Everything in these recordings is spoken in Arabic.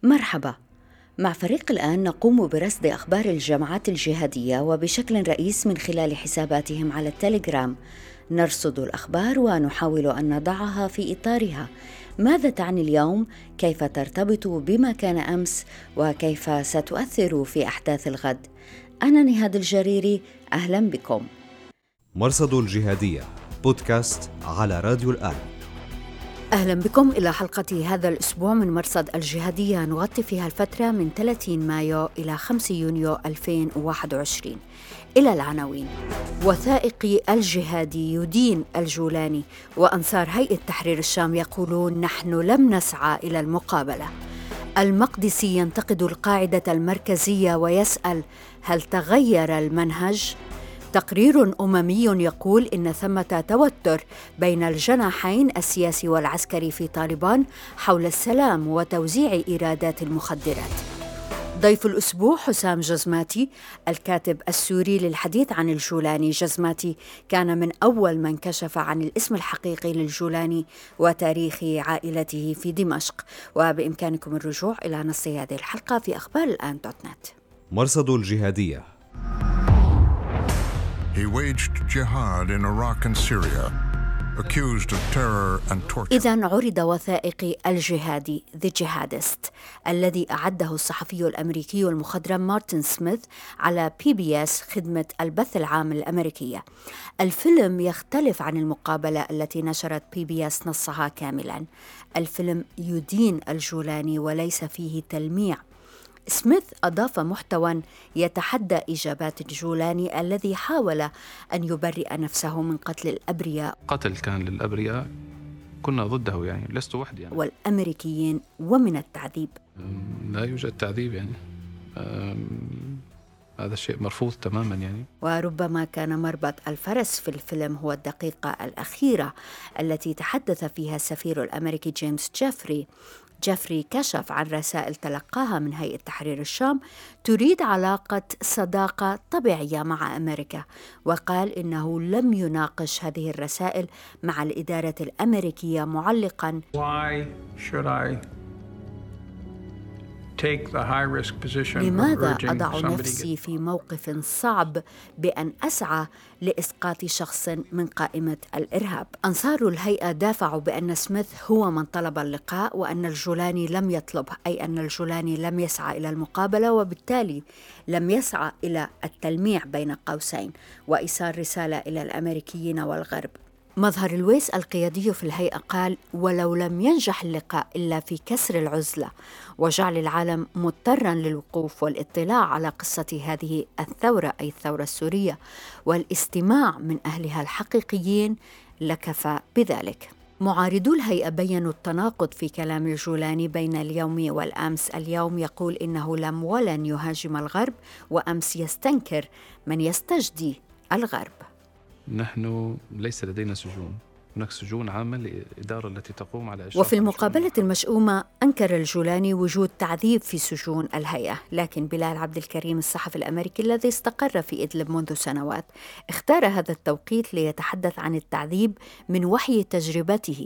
مرحبا. مع فريق الآن نقوم برصد أخبار الجماعات الجهادية وبشكل رئيس من خلال حساباتهم على التليجرام. نرصد الأخبار ونحاول أن نضعها في إطارها. ماذا تعني اليوم؟ كيف ترتبط بما كان أمس؟ وكيف ستؤثر في أحداث الغد؟ أنا نهاد الجريري، أهلا بكم. مرصد الجهادية بودكاست على راديو الآن. أهلا بكم إلى حلقة هذا الأسبوع من مرصد الجهادية، نغطي فيها الفترة من 30 مايو إلى 5 يونيو 2021. إلى العناوين: وثائقي الجهادي يدين الجولاني، وأنصار هيئة تحرير الشام يقولون نحن لم نسعى إلى المقابلة. المقدسي ينتقد القاعدة المركزية ويسأل هل تغير المنهج؟ تقرير أممي يقول إن ثمة توتر بين الجناحين السياسي والعسكري في طالبان حول السلام وتوزيع إيرادات المخدرات. ضيف الأسبوع حسام جزماتي، الكاتب السوري، للحديث عن الجولاني. جزماتي كان من أول من كشف عن الاسم الحقيقي للجولاني وتاريخ عائلته في دمشق، وبإمكانكم الرجوع إلى نص هذه الحلقة في أخبار الآن.net. مرصد الجهادية. He waged jihad in Iraq and Syria, accused of terror and torture. إذن عرض وثائقي الجهادي The Jihadist الذي أعده الصحفي الأمريكي المخضرم مارتن سميث على PBS، خدمة البث العام الأمريكية. الفيلم يختلف عن المقابلة التي نشرت PBS نصها كاملا. الفيلم يدين الجولاني وليس فيه تلميع. سميث أضاف محتوى يتحدى إجابات الجولاني الذي حاول أن يبرئ نفسه من قتل الأبرياء. قتل كان للأبرياء، كنا ضده، يعني لست وحدي يعني. والأمريكيين، ومن التعذيب. لا يوجد تعذيب يعني. هذا الشيء مرفوض تماما يعني. وربما كان مربط الفرس في الفيلم هو الدقيقة الأخيرة التي تحدث فيها السفير الأمريكي جيمس جيفري كشف عن رسائل تلقاها من هيئة تحرير الشام تريد علاقة صداقة طبيعية مع أمريكا، وقال إنه لم يناقش هذه الرسائل مع الإدارة الأمريكية، معلقاً: لماذا أضع نفسي في موقف صعب بأن أسعى لإسقاط شخص من قائمة الإرهاب؟ أنصار الهيئة دافعوا بأن سميث هو من طلب اللقاء، وأن الجولاني لم يطلبه، أي أن الجولاني لم يسعى إلى المقابلة، وبالتالي لم يسعى إلى التلميع بين قوسين وإيصال رسالة إلى الأمريكيين والغرب. مظهر الويس القيادي في الهيئة قال: ولو لم ينجح اللقاء إلا في كسر العزلة وجعل العالم مضطراً للوقوف والاطلاع على قصة هذه الثورة، أي الثورة السورية، والاستماع من أهلها الحقيقيين، لكفى بذلك. معارضو الهيئة بيّنوا التناقض في كلام الجولاني بين اليوم والأمس. اليوم يقول إنه لم ولن يهاجم الغرب، وأمس يستنكر من يستجدي الغرب. نحن ليس لدينا سجون، هناك سجون عامة للإدارة التي تقوم على إشراف. وفي المقابلة المشؤومة أنكر الجولاني وجود تعذيب في سجون الهيئة، لكن بلال عبد الكريم الصحفي الأمريكي الذي استقر في إدلب منذ سنوات اختار هذا التوقيت ليتحدث عن التعذيب من وحي تجربته.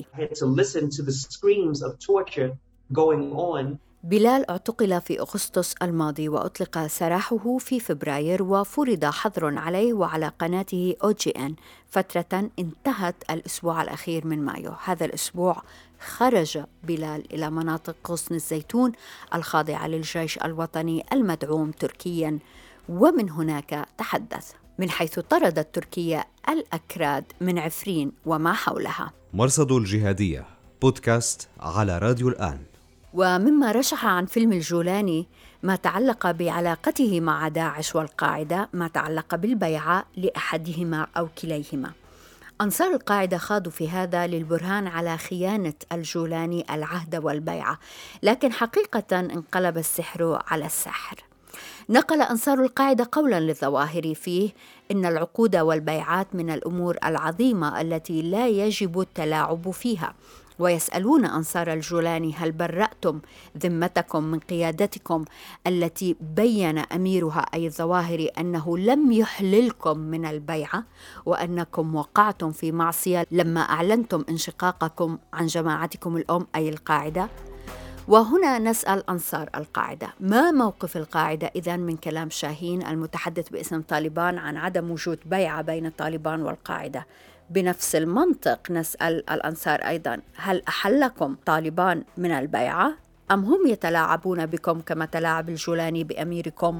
بلال اعتقل في أغسطس الماضي وأطلق سراحه في فبراير، وفرض حظر عليه وعلى قناته OGN فترة انتهت الأسبوع الأخير من مايو. هذا الأسبوع خرج بلال إلى مناطق غصن الزيتون الخاضعة للجيش الوطني المدعوم تركيا، ومن هناك تحدث، من حيث طردت تركيا الأكراد من عفرين وما حولها. مرصد الجهادية بودكاست على راديو الآن. ومما رشح عن فيلم الجولاني ما تعلق بعلاقته مع داعش والقاعدة، ما تعلق بالبيعة لأحدهما أو كليهما. أنصار القاعدة خاضوا في هذا للبرهان على خيانة الجولاني العهد والبيعة، لكن حقيقة انقلب السحر على الساحر. نقل أنصار القاعدة قولا للظواهري فيه إن العقود والبيعات من الأمور العظيمة التي لا يجب التلاعب فيها، ويسألون أنصار الجولاني هل برأتم ذمتكم من قيادتكم التي بيّن أميرها أي الظواهري أنه لم يحللكم من البيعة، وأنكم وقعتم في معصية لما أعلنتم انشقاقكم عن جماعتكم الأم أي القاعدة. وهنا نسأل أنصار القاعدة، ما موقف القاعدة إذن من كلام شاهين المتحدث باسم طالبان عن عدم وجود بيعة بين طالبان والقاعدة؟ بنفس المنطق نسأل الأنصار أيضا، هل أحلكم طالبان من البيعة أم هم يتلاعبون بكم كما تلاعب الجولاني بأميركم؟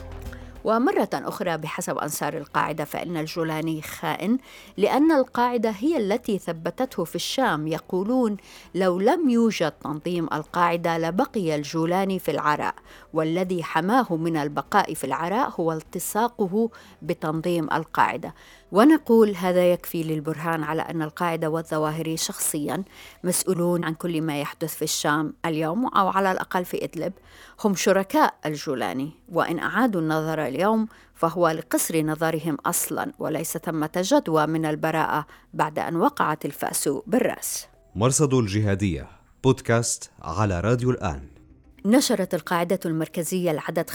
ومرة أخرى بحسب أنصار القاعدة فإن الجولاني خائن، لأن القاعدة هي التي ثبتته في الشام. يقولون لو لم يوجد تنظيم القاعدة لبقي الجولاني في العراء، والذي حماه من البقاء في العراء هو التصاقه بتنظيم القاعدة. ونقول هذا يكفي للبرهان على أن القاعدة والظواهري شخصياً مسؤولون عن كل ما يحدث في الشام اليوم، أو على الأقل في إدلب. هم شركاء الجولاني، وإن أعادوا النظر اليوم فهو لقصر نظرهم أصلاً، وليس ثمة جدوى من البراءة بعد أن وقعت الفأس بالرأس. مرصد الجهادية بودكاست على راديو الآن. نشرت القاعدة المركزية العدد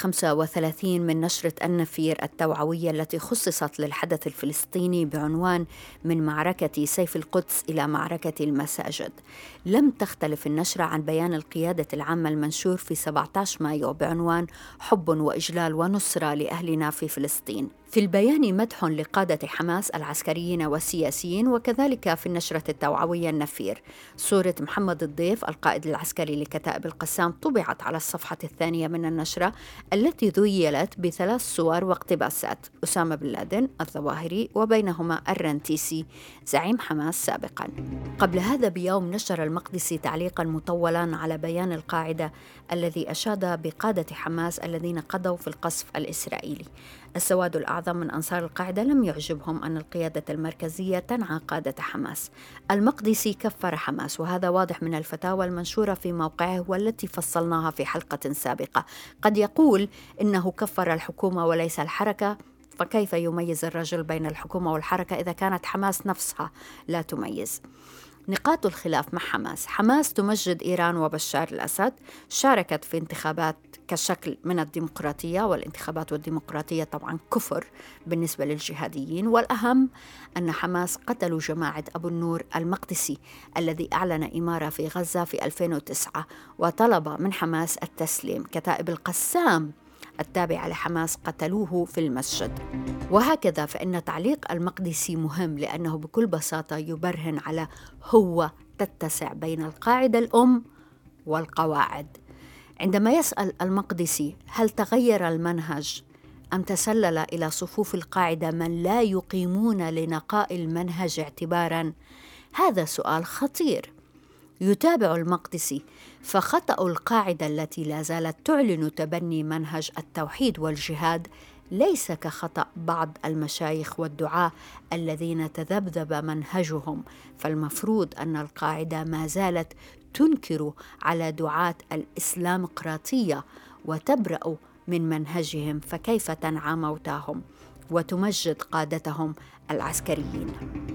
35 من نشرة النفير التوعوية التي خصصت للحدث الفلسطيني بعنوان من معركة سيف القدس إلى معركة المساجد. لم تختلف النشرة عن بيان القيادة العامة المنشور في 17 مايو بعنوان حب وإجلال ونصرة لأهلنا في فلسطين. في البيان مدح لقادة حماس العسكريين والسياسيين، وكذلك في النشرة التوعوية النفير صورة محمد الضيف القائد العسكري لكتائب القسام طبعت على الصفحة الثانية من النشرة، التي ذيلت ب3 صور واقتباسات: أسامة بن لادن، الظواهري، وبينهما الرنتيسي زعيم حماس سابقا. قبل هذا بيوم نشر المقدسي تعليقا مطولا على بيان القاعدة الذي أشاد بقادة حماس الذين قضوا في القصف الإسرائيلي. السواد الأعظم من أنصار القاعدة لم يعجبهم أن القيادة المركزية تنعى قادة حماس. المقدسي كفر حماس، وهذا واضح من الفتاوى المنشورة في موقعه والتي فصلناها في حلقة سابقة. قد يقول إنه كفر الحكومة وليس الحركة، فكيف يميز الرجل بين الحكومة والحركة إذا كانت حماس نفسها لا تميز؟ نقاط الخلاف مع حماس تمجد إيران وبشار الأسد، شاركت في انتخابات كشكل من الديمقراطية، والانتخابات والديمقراطية طبعا كفر بالنسبة للجهاديين. والأهم أن حماس قتلوا جماعة أبو النور المقدسي الذي أعلن إمارة في غزة في 2009 وطلب من حماس التسليم. كتائب القسام التابعة لحماس قتلوه في المسجد. وهكذا فإن تعليق المقدسي مهم، لأنه بكل بساطة يبرهن على هو تتسع بين القاعدة الأم والقواعد. عندما يسأل المقدسي هل تغير المنهج أم تسلل إلى صفوف القاعدة من لا يقيمون لنقاء المنهج اعتباراً، هذا سؤال خطير. يتابع المقدسي: فخطأ القاعدة التي لا زالت تعلن تبني منهج التوحيد والجهاد ليس كخطأ بعض المشايخ والدعاة الذين تذبذب منهجهم، فالمفروض أن القاعدة ما زالت تنكر على دعاة الإسلامقراطية وتبرأ من منهجهم، فكيف تنعى موتاهم وتمجد قادتهم العسكريين؟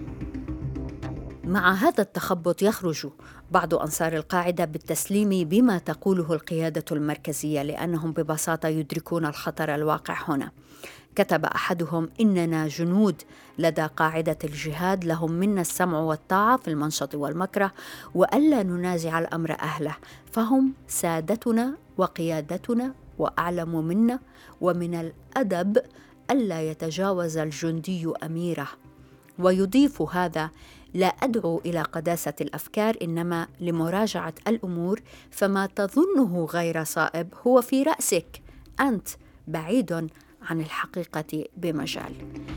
مع هذا التخبط يخرج بعض أنصار القاعدة بالتسليم بما تقوله القيادة المركزية، لأنهم ببساطة يدركون الخطر الواقع هنا. كتب أحدهم: إننا جنود لدى قاعدة الجهاد، لهم منا السمع والطاعة في المنشط والمكره، وألا ننازع الأمر أهله، فهم سادتنا وقيادتنا وأعلم منا، ومن الأدب ألا يتجاوز الجندي أميره. ويضيف هذا: لا أدعو إلى قداسة الأفكار، إنما لمراجعة الأمور، فما تظنه غير صائب هو في رأسك، أنت بعيد عن الحقيقة بمجال.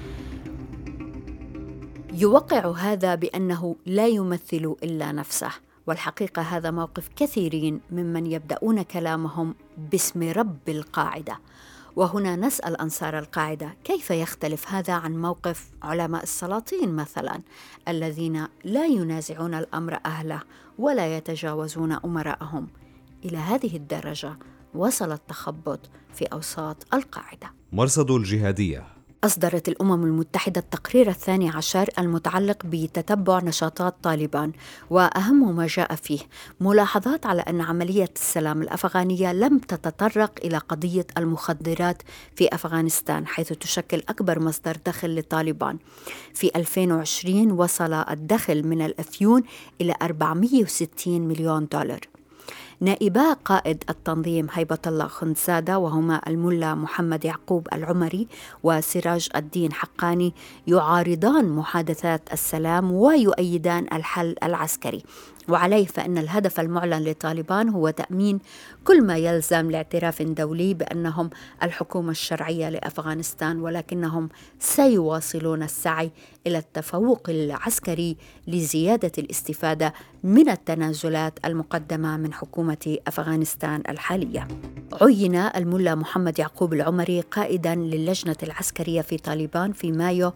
يوقع هذا بأنه لا يمثل إلا نفسه، والحقيقة هذا موقف كثيرين ممن يبدأون كلامهم باسم رب القاعدة. وهنا نسأل أنصار القاعدة: كيف يختلف هذا عن موقف علماء السلاطين مثلا، الذين لا ينازعون الأمر أهله ولا يتجاوزون أمراءهم؟ إلى هذه الدرجة وصل التخبط في أوساط القاعدة. مرصد الجهادية. أصدرت الأمم المتحدة التقرير 12 المتعلق بتتبع نشاطات طالبان، وأهم ما جاء فيه ملاحظات على أن عملية السلام الأفغانية لم تتطرق إلى قضية المخدرات في أفغانستان، حيث تشكل أكبر مصدر دخل لطالبان. في 2020 وصل الدخل من الأفيون إلى $460 مليون. نائبا قائد التنظيم هيبة الله خنزادة وهما الملا محمد يعقوب العمري وسراج الدين حقاني يعارضان محادثات السلام ويؤيدان الحل العسكري. وعليه فإن الهدف المعلن لطالبان هو تأمين كل ما يلزم لاعتراف دولي بأنهم الحكومة الشرعية لأفغانستان، ولكنهم سيواصلون السعي إلى التفوق العسكري لزيادة الاستفادة من التنازلات المقدمة من حكومة أفغانستان الحالية. عين الملا محمد يعقوب العمري قائداً للجنة العسكرية في طالبان في مايو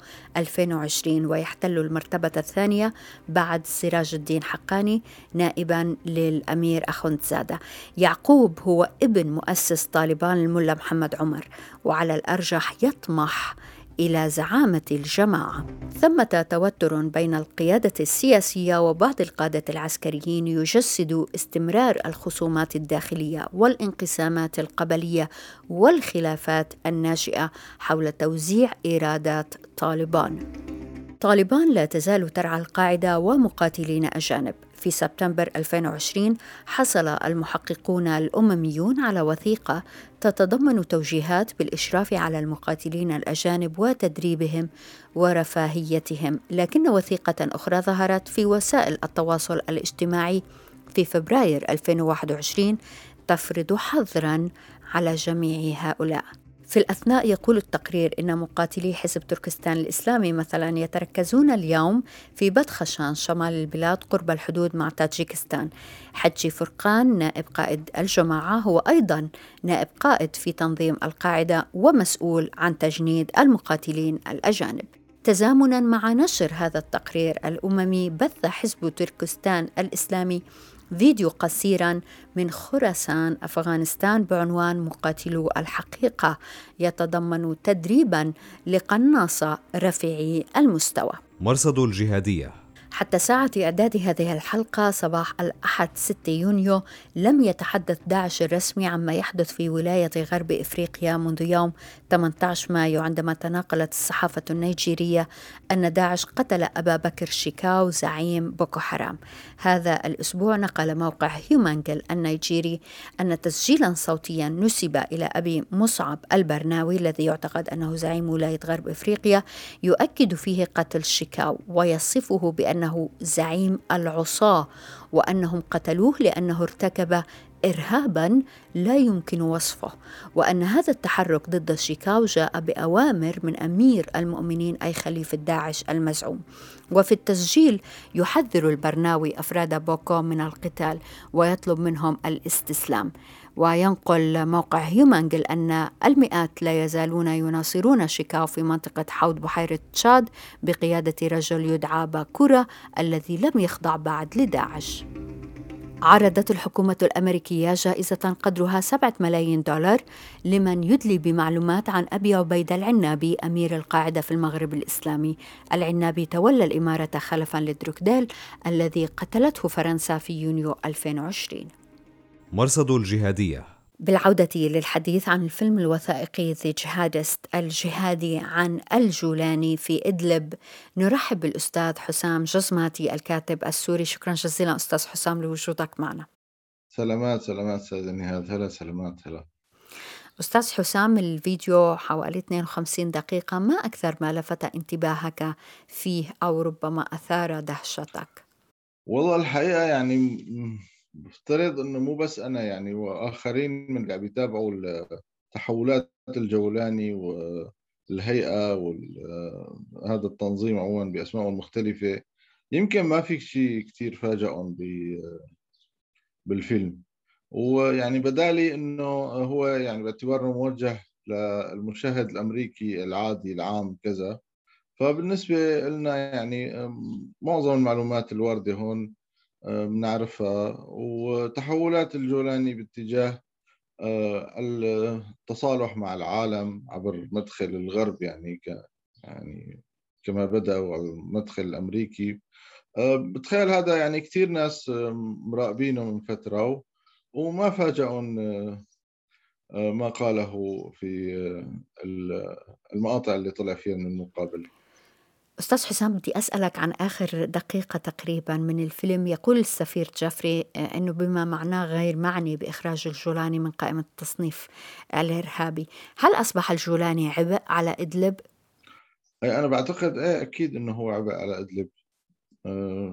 2020، ويحتل المرتبة الثانية بعد سراج الدين حقاني نائباً للأمير أخوندزادة. يعقوب هو ابن مؤسس طالبان الملا محمد عمر، وعلى الأرجح يطمح إلى زعامة الجماعة. ثمة توتر بين القيادة السياسية وبعض القادة العسكريين يجسد استمرار الخصومات الداخلية والانقسامات القبلية والخلافات الناشئة حول توزيع إيرادات طالبان. طالبان لا تزال ترعى القاعدة ومقاتلين أجانب. في سبتمبر 2020 حصل المحققون الأمميون على وثيقة تتضمن توجيهات بالإشراف على المقاتلين الأجانب وتدريبهم ورفاهيتهم، لكن وثيقة أخرى ظهرت في وسائل التواصل الاجتماعي في فبراير 2021 تفرض حظراً على جميع هؤلاء. في الأثناء يقول التقرير إن مقاتلي حزب تركستان الإسلامي مثلا يتركزون اليوم في بدخشان شمال البلاد قرب الحدود مع تاجيكستان. حجي فرقان نائب قائد الجماعة هو أيضا نائب قائد في تنظيم القاعدة ومسؤول عن تجنيد المقاتلين الأجانب. تزامنا مع نشر هذا التقرير الأممي، بث حزب تركستان الإسلامي فيديو قصيرا من خراسان أفغانستان بعنوان مقاتلو الحقيقة، يتضمن تدريبا لقناصة رفيعي المستوى. مرصد الجهادية. حتى ساعة إعداد هذه الحلقة صباح الأحد 6 يونيو لم يتحدث داعش الرسمي عما يحدث في ولاية غرب إفريقيا منذ يوم 18 مايو، عندما تناقلت الصحافة النيجيرية أن داعش قتل أبا بكر شيكاو زعيم بوكو حرام. هذا الأسبوع نقل موقع هيومانجل النيجيري أن تسجيلا صوتيا نسب إلى أبي مصعب البرناوي الذي يعتقد أنه زعيم ولاية غرب إفريقيا يؤكد فيه قتل شيكاو ويصفه بأنه زعيم العصاة، وأنهم قتلوه لأنه ارتكب إرهابا لا يمكن وصفه، وأن هذا التحرك ضد شيكاو جاء بأوامر من أمير المؤمنين أي خليفة داعش المزعوم. وفي التسجيل يحذر البرناوي أفراد بوكو من القتال ويطلب منهم الاستسلام. وينقل موقع هيومانجل أن المئات لا يزالون يناصرون شيكاو في منطقة حوض بحيرة تشاد بقيادة رجل يدعى باكورا الذي لم يخضع بعد لداعش. عرضت الحكومة الأمريكية جائزة قدرها 7 ملايين دولار لمن يدلي بمعلومات عن أبي عبيدة العنابي أمير القاعدة في المغرب الإسلامي. العنابي تولى الإمارة خلفاً لدروكديل الذي قتلته فرنسا في يونيو 2020. مرصد الجهادية. بالعودة للحديث عن الفيلم الوثائقي The Jihadist الجهادي عن الجولاني في إدلب، نرحب بالأستاذ حسام جزماتي الكاتب السوري. شكرا جزيلا أستاذ حسام لوجودك معنا. سلامات سيدة نهاد. هلا سلامات. هلا أستاذ حسام، الفيديو حوالي 52 دقيقة، ما أكثر ما لفت انتباهك فيه أو ربما أثار دهشتك؟ والله الحقيقة يعني بفترض أنه مو بس أنا يعني وآخرين من اللي بيتابعوا تحولات الجولاني والهيئة وهذا التنظيم عموما بأسمائه المختلفة، يمكن ما في شيء كتير فاجئهم بالفيلم. ويعني بدالي أنه هو يعني باعتباره موجه للمشاهد الأمريكي العادي العام كذا، فبالنسبة لنا يعني معظم المعلومات الواردة هون بنعرفها. وتحولات الجولاني باتجاه التصالح مع العالم عبر مدخل الغرب، يعني كما بدأوا على المدخل الأمريكي. بتخيل هذا يعني كتير ناس مراقبينه من فترة وما فاجئون ما قاله في المقاطع اللي طلع فيها من المقابلة. أستاذ حسام، بدي أسألك عن آخر دقيقة تقريبا من الفيلم. يقول السفير جيفري أنه بما معناه غير معني بإخراج الجولاني من قائمة التصنيف الإرهابي. هل أصبح الجولاني عبء على إدلب؟ أنا بعتقد أكيد إنه هو عبء على إدلب. آه،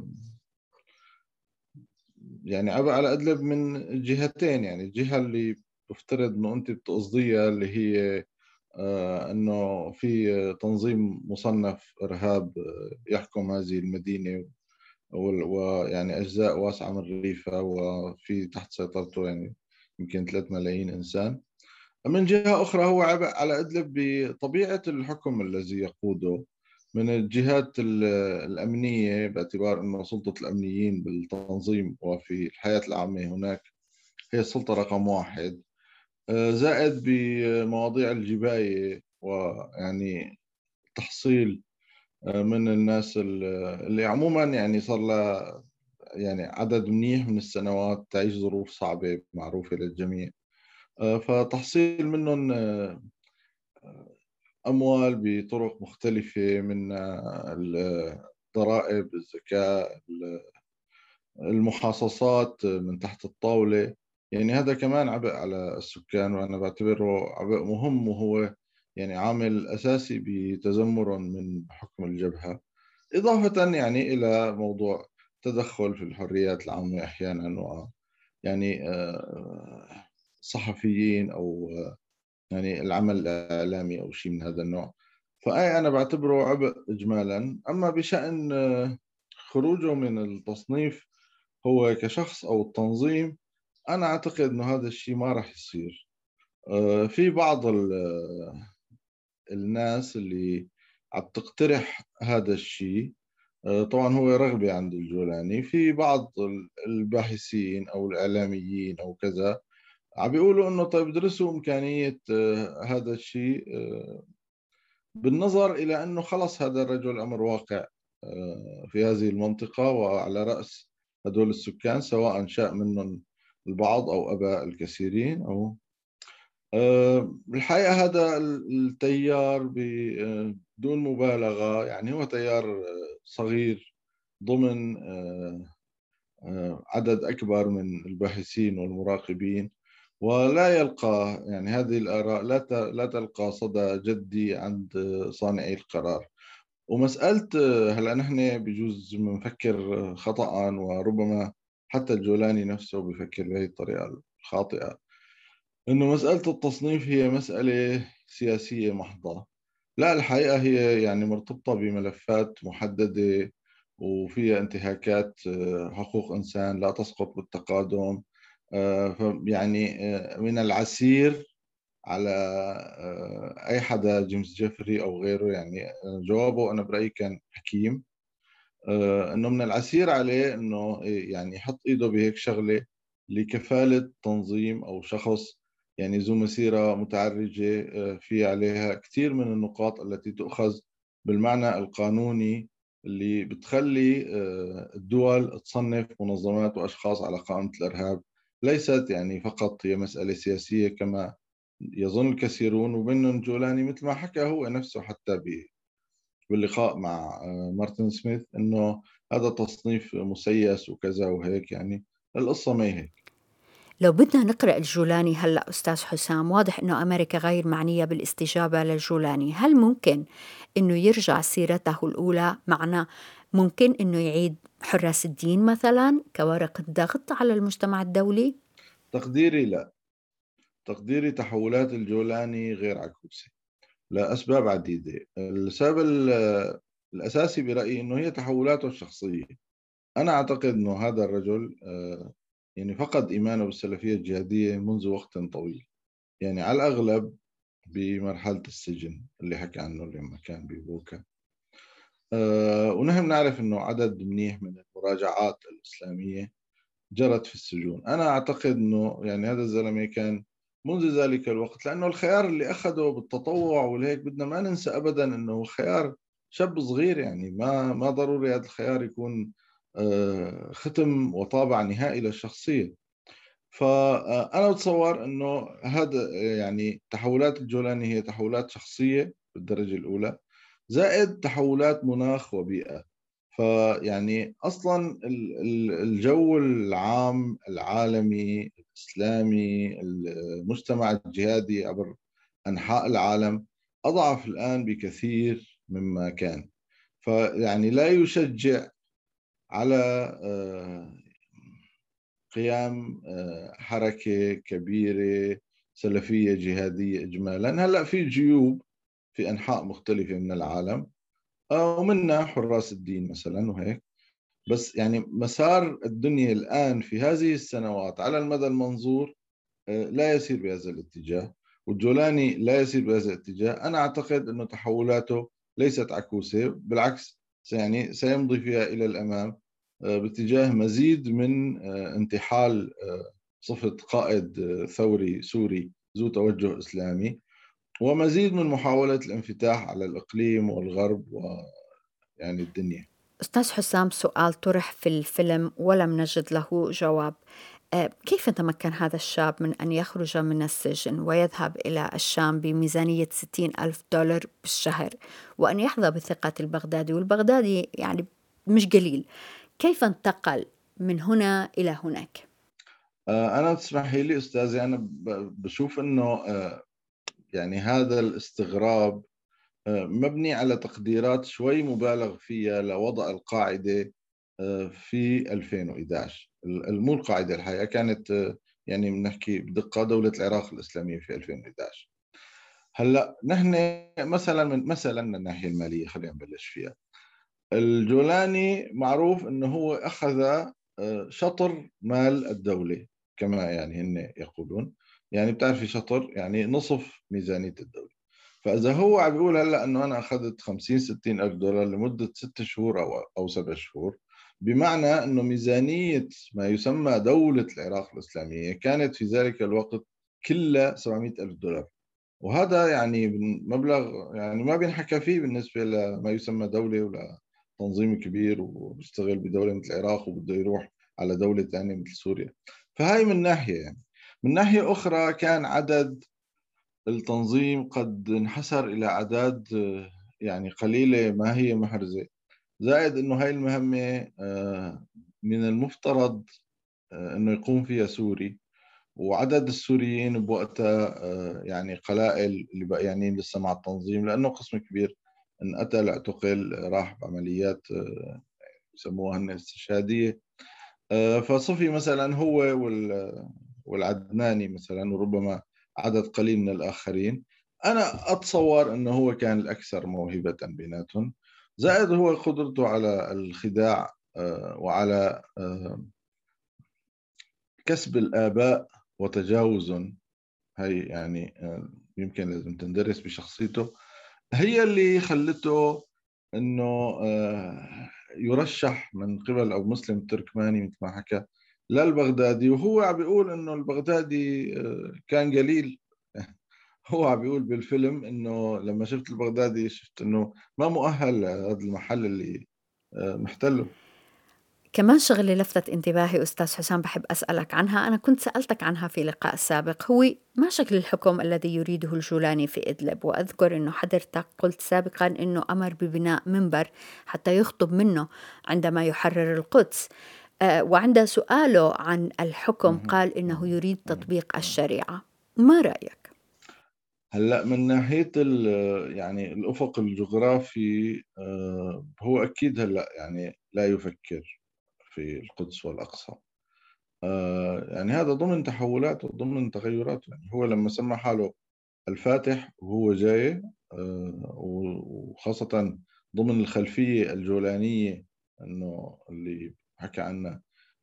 يعني عبء على إدلب من جهتين. يعني الجهة اللي بفترض إنه أنت بتقصديها اللي هي إنه في تنظيم مصنف إرهاب يحكم هذه المدينة، ويعني أجزاء واسعة من الريفة، وفي تحت سيطرته يعني يمكن 3 ملايين إنسان. من جهة أخرى هو عبء على إدلب بطبيعة الحكم الذي يقوده من الجهات الأمنية، باعتبار أنه سلطة الأمنيين بالتنظيم وفي الحياة العامة هناك هي السلطة رقم 1، زائد بمواضيع الجباية، ويعني تحصيل من الناس اللي عموما يعني صار لها يعني عدد منيح من السنوات تعيش ظروف صعبة معروفة للجميع. فتحصيل منهم أموال بطرق مختلفة، من الضرائب، الزكاة، المحاصصات من تحت الطاولة. يعني هذا كمان عبء على السكان، وأنا بعتبره عبء مهم، وهو يعني عامل أساسي بتذمر من حكم الجبهة، إضافة يعني إلى موضوع تدخل في الحريات العامة أحيانا، يعني صحفيين أو يعني العمل الإعلامي أو شيء من هذا النوع. فأي أنا بعتبره عبء إجمالا. أما بشأن خروجه من التصنيف هو كشخص أو التنظيم، أنا أعتقد أنه هذا الشيء ما راح يصير. في بعض الناس اللي عم تقترح هذا الشيء، طبعا هو رغبة عند الجولاني. في بعض الباحثين أو الإعلاميين أو كذا عم بيقولوا انه طيب درسوا امكانيه هذا الشيء، بالنظر الى انه خلص هذا الرجل امر واقع في هذه المنطقه وعلى راس هدول السكان، سواء شاء منهم البعض او ابى الكثيرين. او الحقيقه هذا التيار بدون مبالغه يعني هو تيار صغير ضمن عدد اكبر من الباحثين والمراقبين، ولا يلقى يعني هذه الآراء لا تلقى صدى جدي عند صانعي القرار. ومسألة هلا نحن بجوز بنفكر خطأ، وربما حتى الجولاني نفسه بفكر بهذه الطريقة الخاطئة، إنه مسألة التصنيف هي مسألة سياسية محضة. لا، الحقيقة هي يعني مرتبطة بملفات محددة، وفيها انتهاكات حقوق إنسان لا تسقط بالتقادم. يعني من العسير على أي حدا جيمس جيفري أو غيره، يعني جوابه أنا برأيي كان حكيم. إنه من العسير عليه إنه يعني يحط إيده بهيك شغلة لكفالة تنظيم أو شخص يعني ذو مسيرة متعرجة، في عليها كثير من النقاط التي تؤخذ بالمعنى القانوني، اللي بتخلي الدول تصنف منظمات وأشخاص على قائمة الإرهاب. ليست يعني فقط هي مسألة سياسية كما يظن الكثيرون، ومنهم جولاني مثل ما حكى هو نفسه حتى باللقاء مع مارتن سميث، انه هذا تصنيف مسيس وكذا وهيك. يعني القصة ما هي هيك. لو بدنا نقرأ الجولاني هلأ أستاذ حسام، واضح أنه أمريكا غير معنية بالاستجابة للجولاني. هل ممكن أنه يرجع سيرته الأولى؟ معنا ممكن أنه يعيد حراس الدين مثلا كورقة ضغط على المجتمع الدولي؟ تقديري لا. تقديري تحولات الجولاني غير عكوسة لأسباب عديدة. السبب الأساسي برأيي أنه هي تحولاته الشخصية. أنا أعتقد أنه هذا الرجل يعني فقد إيمانه بالسلفية الجهادية منذ وقت طويل، يعني على الأغلب بمرحلة السجن اللي حكى عنه لما كان ببوكا. ونحن نعرف أنه عدد منيح من المراجعات الإسلامية جرت في السجون. أنا أعتقد أنه يعني هذا الزلمة كان منذ ذلك الوقت، لأنه الخيار اللي أخذه بالتطوع والهيك بدنا ما ننسى أبدا أنه خيار شاب صغير. يعني ما ضروري هذا الخيار يكون ختم وطابع نهائي للشخصية. فأنا أتصور أنه هذا يعني تحولات الجولاني هي تحولات شخصية بالدرجة الأولى. زائد تحولات مناخ وبيئة. فيعني أصلا الجو العام العالمي الإسلامي، المجتمع الجهادي عبر أنحاء العالم أضعف الآن بكثير مما كان. فيعني لا يشجع على قيام حركة كبيرة سلفية جهادية إجمالا. هلأ في جيوب في أنحاء مختلفة من العالم، ومنها حراس الدين مثلا وهيك. بس يعني مسار الدنيا الآن في هذه السنوات على المدى المنظور لا يسير بهذا الاتجاه، والجولاني لا يسير بهذا الاتجاه. أنا أعتقد أن تحولاته ليست عكوسة، بالعكس يعني سيمضي فيها إلى الأمام باتجاه مزيد من انتحال صفة قائد ثوري سوري ذو توجه إسلامي، ومزيد من محاولة الانفتاح على الإقليم والغرب ويعني الدنيا. أستاذ حسام، سؤال طرح في الفيلم ولم نجد له جواب. كيف تمكن هذا الشاب من أن يخرج من السجن ويذهب إلى الشام بميزانية 60,000 دولار بالشهر، وأن يحظى بثقة البغدادي، والبغدادي يعني مش قليل؟ كيف انتقل من هنا إلى هناك؟ أنا تسمحي لي أستاذي، أنا بشوف أنه يعني هذا الاستغراب مبني على تقديرات شوي مبالغ فيها لوضع القاعدة في 2011. مو القاعدة الحقيقة كانت يعني بنحكي بدقة دولة العراق الإسلامية في 2011. هلا نحن مثلا من الناحية المالية خلينا نبلش فيها. الجولاني معروف انه هو اخذ شطر مال الدولة، كما يعني هن يقولون. يعني بتعرفي شطر يعني نصف ميزانية الدولة. فإذا هو عم بيقول هلا إنه أنا أخذت 50-60 ألف دولار لمدة 6 شهور أو 7 شهور، بمعنى إنه ميزانية ما يسمى دولة العراق الإسلامية كانت في ذلك الوقت كلها 700 ألف دولار. وهذا يعني مبلغ يعني ما بينحكى فيه بالنسبة لما يسمى دولة ولا تنظيم كبير وبيشتغل بدولة مثل العراق وبده يروح على دولة ثانية مثل سوريا. فهاي من ناحية. يعني من ناحية أخرى كان عدد التنظيم قد انحسر إلى أعداد يعني قليلة ما هي محرزة. زائد أنه هاي المهمة من المفترض أنه يقوم فيها سوري، وعدد السوريين بوقتها يعني قلائل اللي بقيانين لسه مع التنظيم، لأنه قسم كبير انقتل اعتقل راح بعمليات يسموها هن استشهادية. فصفي مثلا هو والعدناني مثلا، وربما عدد قليل من الآخرين. أنا أتصور أنه هو كان الأكثر موهبة بيناتهم. زائد هو قدرته على الخداع وعلى كسب الآباء وتجاوزهم. هي يعني يمكن لازم تندرس بشخصيته، هي اللي خلته انه يرشح من قبل ابو مسلم التركماني مثل ما حكى للبغدادي. وهو عم بيقول انه البغدادي كان قليل. هو عم بيقول بالفيلم انه لما شفت البغدادي شفت انه ما مؤهل لهذا المحل اللي محتله. كمان شغلة لفتت انتباهي أستاذ حسام بحب أسألك عنها، أنا كنت سألتك عنها في لقاء سابق، هو ما شكل الحكم الذي يريده الجولاني في إدلب؟ وأذكر أنه حضرتك قلت سابقا أنه أمر ببناء منبر حتى يخطب منه عندما يحرر القدس، وعند سؤاله عن الحكم قال أنه يريد تطبيق الشريعة. ما رأيك؟ هلا من ناحية يعني الأفق الجغرافي هو أكيد هلا يعني لا يفكر في القدس والأقصى. يعني هذا ضمن تحولات وضمن تغيرات. يعني هو لما سمى حاله الفاتح وهو جاي وخاصة ضمن الخلفية الجولانية أنه اللي حكى عنها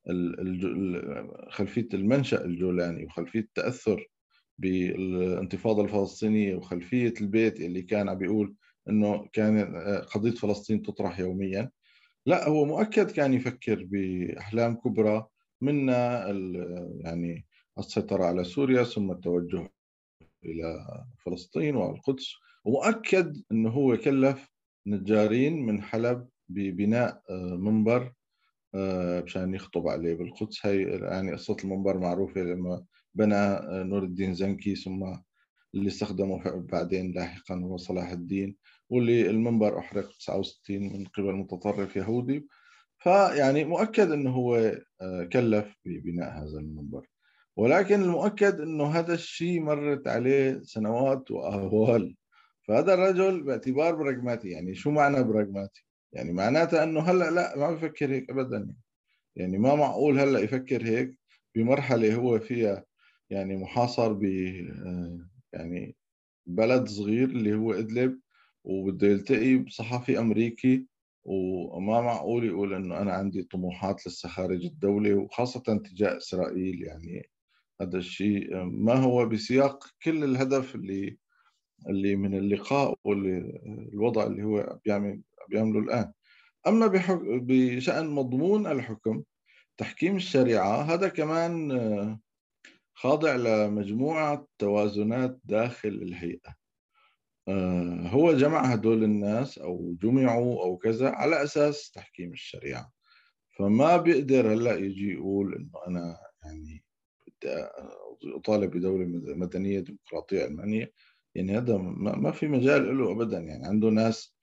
خلفية المنشأ الجولاني وخلفية التأثر بالانتفاضة الفلسطينية وخلفية البيت اللي كان عم بيقول أنه كان قضية فلسطين تطرح يوميا. لا هو مؤكد كان يفكر بأحلام كبرى، منها يعني السيطرة على سوريا ثم التوجه إلى فلسطين والقدس. ومؤكد أنه هو كلف نجارين من حلب ببناء منبر مشان يخطب عليه بالقدس. هي يعني قصة المنبر معروفة لما بنى نور الدين زنكي ثم اللي استخدمه بعدين لاحقا هو صلاح الدين، واللي المنبر أحرق 69 من قبل متطرف يهودي. فيعني مؤكد أنه هو كلف ببناء هذا المنبر، ولكن المؤكد أنه هذا الشيء مرت عليه سنوات وأهوال. فهذا الرجل باعتبار براغماتي، يعني شو معنى براغماتي؟ يعني معناته أنه هلأ لا، ما بفكر هيك أبدا. يعني ما معقول هلأ يفكر هيك بمرحلة هو فيها يعني محاصر ب يعني بلد صغير اللي هو إدلب، وبده يلتقي بصحفي أمريكي، وما معقول يقول إنه أنا عندي طموحات لسه خارج الدولة، وخاصة تجاه إسرائيل. يعني هذا الشيء ما هو بسياق كل الهدف اللي من اللقاء والوضع اللي هو بيعمله الآن. أما بشأن مضمون الحكم، تحكيم الشريعة، هذا كمان خاضع لمجموعة توازنات داخل الهيئة. هو جمع هدول الناس أو جمعوا أو كذا على أساس تحكيم الشريعة. فما بيقدر هلأ يجي يقول إنه أنا يعني بدي أطالب بدولة مدنية ديمقراطية علمانية. يعني هذا ما في مجال له أبدا. يعني عنده ناس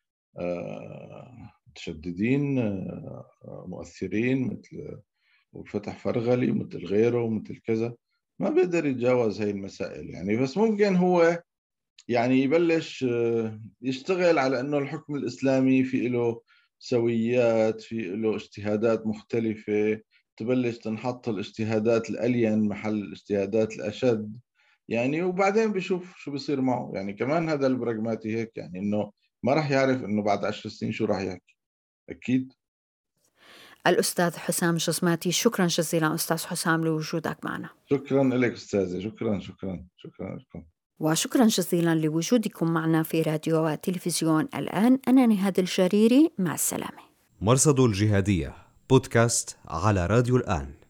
متشددين مؤثرين مثل وفتح فرغلي مثل غيره مثل كذا، ما بيقدر يتجاوز هاي المسائل. يعني بس ممكن هو يعني يبلش يشتغل على أنه الحكم الإسلامي في له سويات، في له اجتهادات مختلفة، تبلش تنحط الاجتهادات الألين محل الاجتهادات الأشد. يعني وبعدين بيشوف شو بيصير معه. يعني كمان هذا البراغماتي هيك، يعني إنه ما راح يعرف إنه بعد 10 سنين شو راح يحكي. أكيد. الأستاذ حسام جسماتي، شكرا جزيلا أستاذ حسام لوجودك معنا. شكرا لك أستاذة، شكرا لكم. وشكرا جزيلا لوجودكم معنا في راديو وتلفزيون الآن. أنا نهاد الجريري، مع السلامة. مرصد الجهادية بودكاست على راديو الآن.